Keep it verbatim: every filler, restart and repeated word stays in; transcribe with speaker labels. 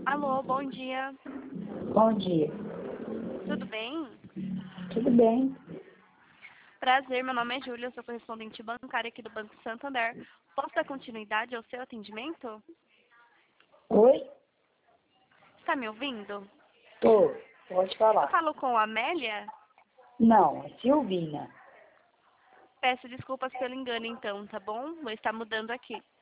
Speaker 1: Alô, bom dia.
Speaker 2: Bom dia.
Speaker 1: Tudo bem?
Speaker 2: Tudo bem?
Speaker 1: Prazer, meu nome é Júlia, eu sou correspondente bancária aqui do Banco Santander. Posso dar continuidade ao seu atendimento?
Speaker 2: Oi?
Speaker 1: Está me ouvindo?
Speaker 2: Tô. Pode
Speaker 1: Eu
Speaker 2: falar.
Speaker 1: falo com a Amélia?
Speaker 2: Não, é Silvina.
Speaker 1: Peço desculpas pelo engano então, tá bom? Vou estar mudando aqui.